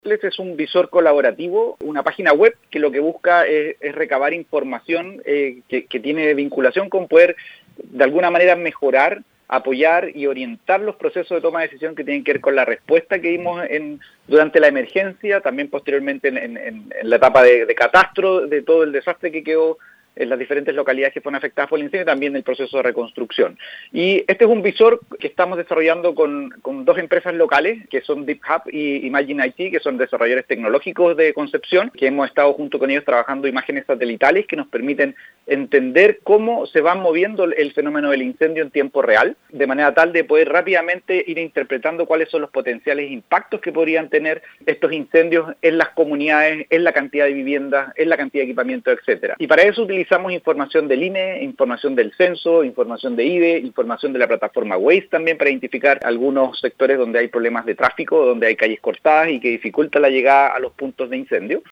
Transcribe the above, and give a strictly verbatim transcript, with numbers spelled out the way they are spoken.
Este es un visor colaborativo, una página web que lo que busca es, es recabar información eh, que, que tiene vinculación con poder de alguna manera mejorar, apoyar y orientar los procesos de toma de decisión que tienen que ver con la respuesta que dimos en, durante la emergencia, también posteriormente en, en, en la etapa de, de catastro de todo el desastre que quedó en las diferentes localidades que fueron afectadas por el incendio, también el proceso de reconstrucción. Y este es un visor que estamos desarrollando con, con dos empresas locales, que son Deep Hub y Imagine I T, que son desarrolladores tecnológicos de Concepción, que hemos estado junto con ellos trabajando imágenes satelitales que nos permiten entender cómo se va moviendo el fenómeno del incendio en tiempo real, de manera tal de poder rápidamente ir interpretando cuáles son los potenciales impactos que podrían tener estos incendios en las comunidades, en la cantidad de viviendas, en la cantidad de equipamiento, etcétera. Y para eso utilizamos Utilizamos información del I N E, información del censo, información de I D E, información de la plataforma Waze también para identificar algunos sectores donde hay problemas de tráfico, donde hay calles cortadas y que dificulta la llegada a los puntos de incendio.